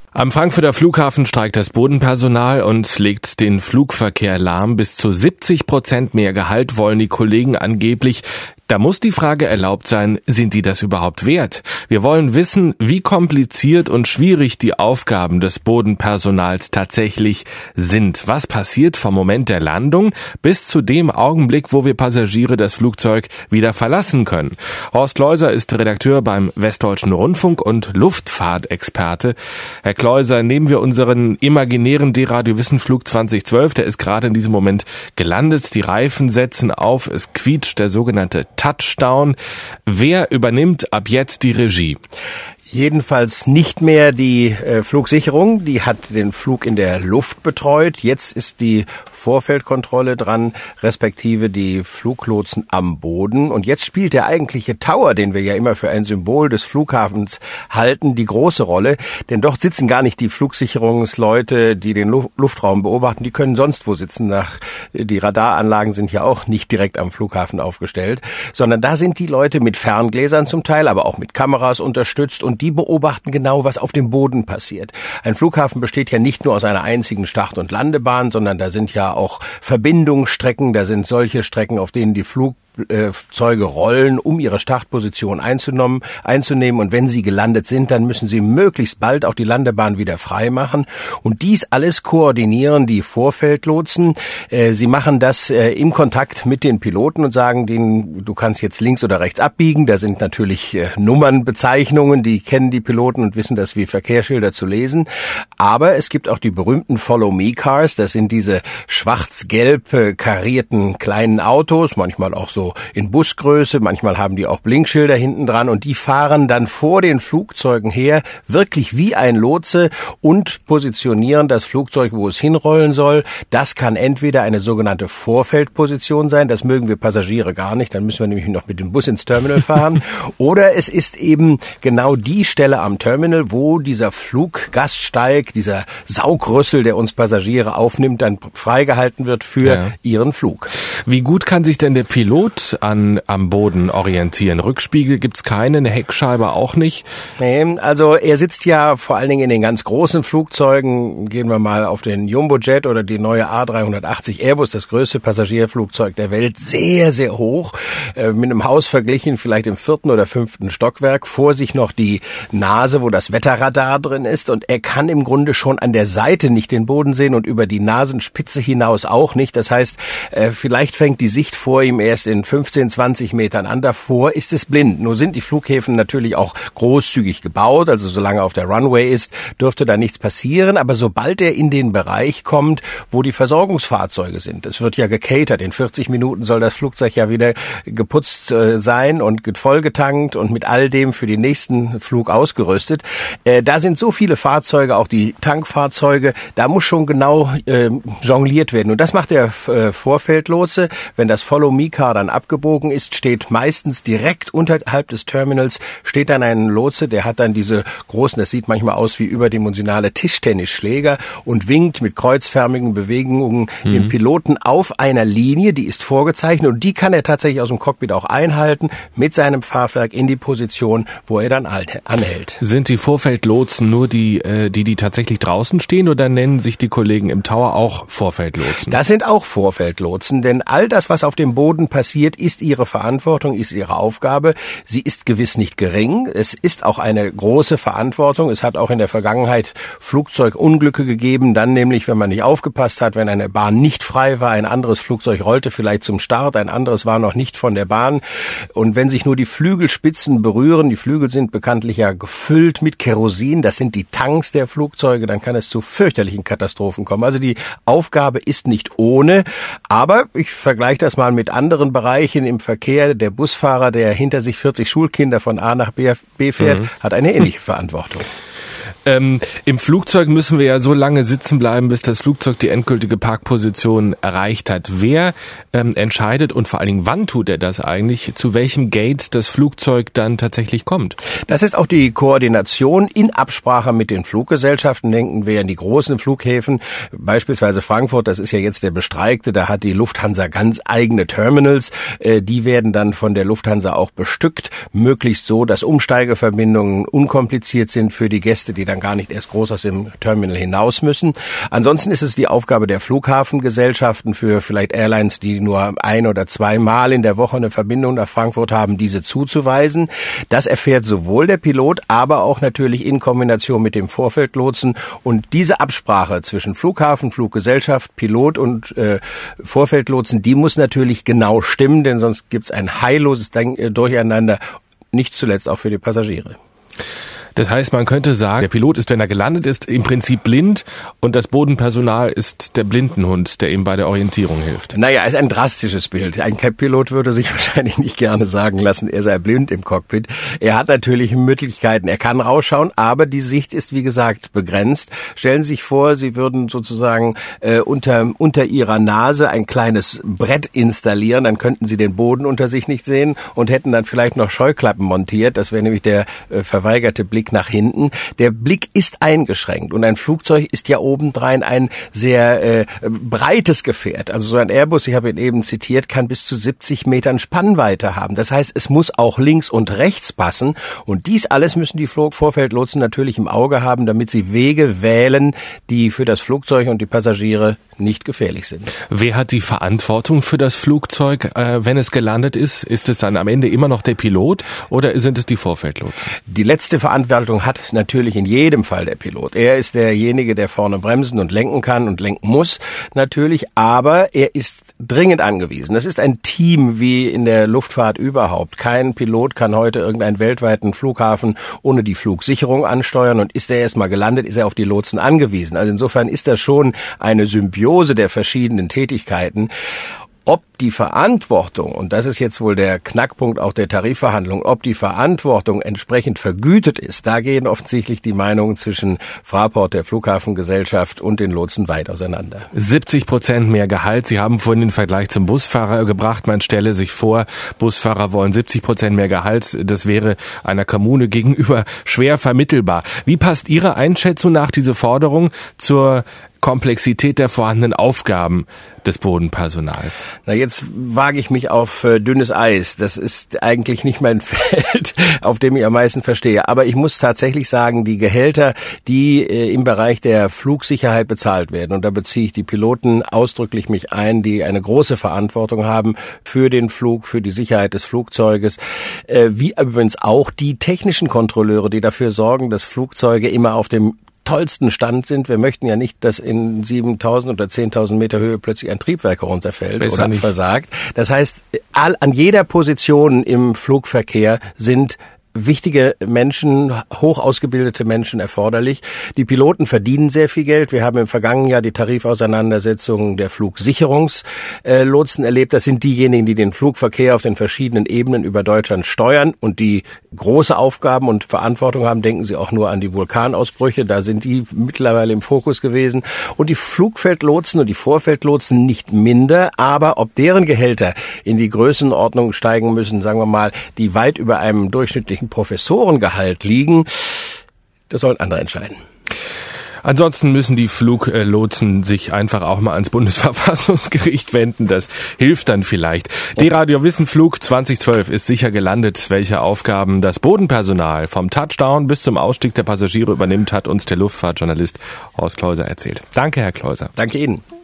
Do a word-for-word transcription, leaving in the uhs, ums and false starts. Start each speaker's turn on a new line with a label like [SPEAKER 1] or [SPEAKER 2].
[SPEAKER 1] Am Frankfurter Flughafen streikt das Bodenpersonal und legt den Flugverkehr lahm. Bis zu siebzig Prozent mehr Gehalt wollen die Kollegen angeblich. Da muss die Frage erlaubt sein, sind die das überhaupt wert? Wir wollen wissen, wie kompliziert und schwierig die Aufgaben des Bodenpersonals tatsächlich sind. Was passiert vom Moment der Landung bis zu dem Augenblick, wo wir Passagiere das Flugzeug wieder verlassen können? Horst Leuser ist Redakteur beim Westdeutschen Rundfunk und Luftfahrtexperte. Herr Kleuser, nehmen wir unseren imaginären D-Radio-Wissen-Flug zwanzig zwölf, der ist gerade in diesem Moment gelandet. Die Reifen setzen auf, es quietscht der sogenannte Touchdown. Wer übernimmt ab jetzt die Regie?
[SPEAKER 2] Jedenfalls nicht mehr die äh, Flugsicherung, die hat den Flug in der Luft betreut. Jetzt ist die Vorfeldkontrolle dran, respektive die Fluglotsen am Boden. Und jetzt spielt der eigentliche Tower, den wir ja immer für ein Symbol des Flughafens halten, die große Rolle. Denn dort sitzen gar nicht die Flugsicherungsleute, die den Lu- Luftraum beobachten. Die können sonst wo sitzen. Nach, die Radaranlagen sind ja auch nicht direkt am Flughafen aufgestellt, sondern da sind die Leute mit Ferngläsern zum Teil, aber auch mit Kameras unterstützt und die beobachten genau, was auf dem Boden passiert. Ein Flughafen besteht ja nicht nur aus einer einzigen Start- und Landebahn, sondern da sind ja auch Verbindungsstrecken, da sind solche Strecken, auf denen die Flugzeuge rollen, um ihre Startposition einzunehmen, einzunehmen. Und wenn sie gelandet sind, dann müssen sie möglichst bald auch die Landebahn wieder frei machen. Und dies alles koordinieren die Vorfeldlotsen. Sie machen das im Kontakt mit den Piloten und sagen denen, du kannst jetzt links oder rechts abbiegen. Da sind natürlich Nummernbezeichnungen, die kennen die Piloten und wissen das wie Verkehrsschilder zu lesen. Aber es gibt auch die berühmten Follow-Me-Cars. Das sind diese schwarz-gelb karierten kleinen Autos, manchmal auch so in Busgröße, manchmal haben die auch Blinkschilder hinten dran und die fahren dann vor den Flugzeugen her, wirklich wie ein Lotse und positionieren das Flugzeug, wo es hinrollen soll. Das kann entweder eine sogenannte Vorfeldposition sein, das mögen wir Passagiere gar nicht, dann müssen wir nämlich noch mit dem Bus ins Terminal fahren, oder es ist eben genau die Stelle am Terminal, wo dieser Fluggaststeig, dieser Saugrüssel, der uns Passagiere aufnimmt, dann freigehalten wird für ja. ihren Flug.
[SPEAKER 1] Wie gut kann sich denn der Pilot an am Boden orientieren? Rückspiegel gibt's keine, eine Heckscheibe auch nicht?
[SPEAKER 2] Nee, also er sitzt ja vor allen Dingen in den ganz großen Flugzeugen. Gehen wir mal auf den Jumbojet oder die neue A dreihundertachtzig Airbus, das größte Passagierflugzeug der Welt, sehr, sehr hoch, äh, mit einem Haus verglichen, vielleicht im vierten oder fünften Stockwerk, vor sich noch die Nase, wo das Wetterradar drin ist, und er kann im Grunde schon an der Seite nicht den Boden sehen und über die Nasenspitze hinaus auch nicht. Das heißt, äh, vielleicht fängt die Sicht vor ihm erst in fünfzehn, zwanzig Metern an. Davor ist es blind. Nur sind die Flughäfen natürlich auch großzügig gebaut, also solange er auf der Runway ist, dürfte da nichts passieren. Aber sobald er in den Bereich kommt, wo die Versorgungsfahrzeuge sind, es wird ja gecatert, in vierzig Minuten soll das Flugzeug ja wieder geputzt äh, sein und vollgetankt und mit all dem für den nächsten Flug ausgerüstet. Äh, da sind so viele Fahrzeuge, auch die Tankfahrzeuge, da muss schon genau äh, jongliert werden. Und das macht der äh, Vorfeldlotse. Wenn das Follow-Me-Car dann abgebogen ist, steht meistens direkt unterhalb des Terminals, steht dann ein Lotse, der hat dann diese großen, das sieht manchmal aus wie überdimensionale Tischtennisschläger und winkt mit kreuzförmigen Bewegungen mhm. den Piloten auf einer Linie, die ist vorgezeichnet und die kann er tatsächlich aus dem Cockpit auch einhalten mit seinem Fahrwerk in die Position, wo er dann anhält.
[SPEAKER 1] Sind die Vorfeldlotsen nur die, die, die tatsächlich draußen stehen, oder nennen sich die Kollegen im Tower auch Vorfeldlotsen?
[SPEAKER 2] Das sind auch Vorfeldlotsen, denn all das, was auf dem Boden passiert, ist ihre Verantwortung, ist ihre Aufgabe. Sie ist gewiss nicht gering. Es ist auch eine große Verantwortung. Es hat auch in der Vergangenheit Flugzeugunglücke gegeben, dann nämlich, wenn man nicht aufgepasst hat, wenn eine Bahn nicht frei war, ein anderes Flugzeug rollte vielleicht zum Start, ein anderes war noch nicht von der Bahn. Und wenn sich nur die Flügelspitzen berühren, die Flügel sind bekanntlich ja gefüllt mit Kerosin, das sind die Tanks der Flugzeuge, dann kann es zu fürchterlichen Katastrophen kommen. Also die Aufgabe ist nicht ohne, aber ich vergleiche das mal mit anderen Bereichen im Verkehr. Der Busfahrer, der hinter sich vierzig Schulkinder von A nach B fährt, mhm. hat eine ähnliche Verantwortung.
[SPEAKER 1] Ähm, im Flugzeug müssen wir ja so lange sitzen bleiben, bis das Flugzeug die endgültige Parkposition erreicht hat. Wer ähm, entscheidet und vor allen Dingen, wann tut er das eigentlich, zu welchem Gate das Flugzeug dann tatsächlich kommt?
[SPEAKER 2] Das ist auch die Koordination in Absprache mit den Fluggesellschaften. Denken wir an die großen Flughäfen, beispielsweise Frankfurt, das ist ja jetzt der bestreikte, da hat die Lufthansa ganz eigene Terminals. Äh, die werden dann von der Lufthansa auch bestückt, möglichst so, dass Umsteigeverbindungen unkompliziert sind für die Gäste, die dann gar nicht erst groß aus dem Terminal hinaus müssen. Ansonsten ist es die Aufgabe der Flughafengesellschaften für vielleicht Airlines, die nur ein oder zweimal in der Woche eine Verbindung nach Frankfurt haben, diese zuzuweisen. Das erfährt sowohl der Pilot, aber auch natürlich in Kombination mit dem Vorfeldlotsen. Und diese Absprache zwischen Flughafen, Fluggesellschaft, Pilot und äh, Vorfeldlotsen, die muss natürlich genau stimmen, denn sonst gibt es ein heilloses Durcheinander, nicht zuletzt auch für die Passagiere.
[SPEAKER 1] Das heißt, man könnte sagen, der Pilot ist, wenn er gelandet ist, im Prinzip blind und das Bodenpersonal ist der Blindenhund, der ihm bei der Orientierung hilft.
[SPEAKER 2] Naja, ist ein drastisches Bild. Ein Pilot würde sich wahrscheinlich nicht gerne sagen lassen, er sei blind im Cockpit. Er hat natürlich Möglichkeiten, er kann rausschauen, aber die Sicht ist, wie gesagt, begrenzt. Stellen Sie sich vor, Sie würden sozusagen äh, unter, unter Ihrer Nase ein kleines Brett installieren, dann könnten Sie den Boden unter sich nicht sehen und hätten dann vielleicht noch Scheuklappen montiert. Das wäre nämlich der äh, verweigerte Blick nach hinten. Der Blick ist eingeschränkt und ein Flugzeug ist ja obendrein ein sehr äh, breites Gefährt. Also so ein Airbus, ich habe ihn eben zitiert, kann bis zu siebzig Metern Spannweite haben. Das heißt, es muss auch links und rechts passen und dies alles müssen die Vorfeldlotsen natürlich im Auge haben, damit sie Wege wählen, die für das Flugzeug und die Passagiere nicht gefährlich sind.
[SPEAKER 1] Wer hat die Verantwortung für das Flugzeug, äh, wenn es gelandet ist? Ist es dann am Ende immer noch der Pilot oder sind es die Vorfeldlotsen?
[SPEAKER 2] Die letzte Verantwortung hat natürlich in jedem Fall der Pilot. Er ist derjenige, der vorne bremsen und lenken kann und lenken muss natürlich, aber er ist dringend angewiesen. Das ist ein Team wie in der Luftfahrt überhaupt. Kein Pilot kann heute irgendeinen weltweiten Flughafen ohne die Flugsicherung ansteuern und ist er erst mal gelandet, ist er auf die Lotsen angewiesen. Also insofern ist das schon eine Symbiose der verschiedenen Tätigkeiten. Ob die Verantwortung, und das ist jetzt wohl der Knackpunkt auch der Tarifverhandlungen, ob die Verantwortung entsprechend vergütet ist, da gehen offensichtlich die Meinungen zwischen Fraport, der Flughafengesellschaft, und den Lotsen weit auseinander.
[SPEAKER 1] siebzig Prozent mehr Gehalt. Sie haben vorhin den Vergleich zum Busfahrer gebracht. Man stelle sich vor, Busfahrer wollen siebzig Prozent mehr Gehalt. Das wäre einer Kommune gegenüber schwer vermittelbar. Wie passt Ihrer Einschätzung nach diese Forderung zur Komplexität der vorhandenen Aufgaben des Bodenpersonals?
[SPEAKER 2] Na, jetzt wage ich mich auf äh, dünnes Eis. Das ist eigentlich nicht mein Feld, auf dem ich am meisten verstehe. Aber ich muss tatsächlich sagen, die Gehälter, die äh, im Bereich der Flugsicherheit bezahlt werden, und da beziehe ich die Piloten ausdrücklich mich ein, die eine große Verantwortung haben für den Flug, für die Sicherheit des Flugzeuges, äh, wie übrigens auch die technischen Kontrolleure, die dafür sorgen, dass Flugzeuge immer auf dem tollsten Stand sind. Wir möchten ja nicht, dass in siebentausend oder zehntausend Meter Höhe plötzlich ein Triebwerk herunterfällt Besser oder nicht. versagt. Das heißt, all, an jeder Position im Flugverkehr sind wichtige Menschen, hoch ausgebildete Menschen erforderlich. Die Piloten verdienen sehr viel Geld. Wir haben im vergangenen Jahr die Tarifauseinandersetzung der Flugsicherungslotsen erlebt. Das sind diejenigen, die den Flugverkehr auf den verschiedenen Ebenen über Deutschland steuern und die große Aufgaben und Verantwortung haben. Denken Sie auch nur an die Vulkanausbrüche. Da sind die mittlerweile im Fokus gewesen. Und die Flugfeldlotsen und die Vorfeldlotsen nicht minder. Aber ob deren Gehälter in die Größenordnung steigen müssen, sagen wir mal, die weit über einem durchschnittlichen Professorengehalt liegen, das sollen andere entscheiden.
[SPEAKER 1] Ansonsten müssen die Fluglotsen sich einfach auch mal ans Bundesverfassungsgericht wenden. Das hilft dann vielleicht. D-Radio Wissen Flug zwanzig zwölf ist sicher gelandet. Welche Aufgaben das Bodenpersonal vom Touchdown bis zum Ausstieg der Passagiere übernimmt, hat uns der Luftfahrtjournalist Horst Kleuser erzählt. Danke, Herr Kleuser.
[SPEAKER 2] Danke Ihnen.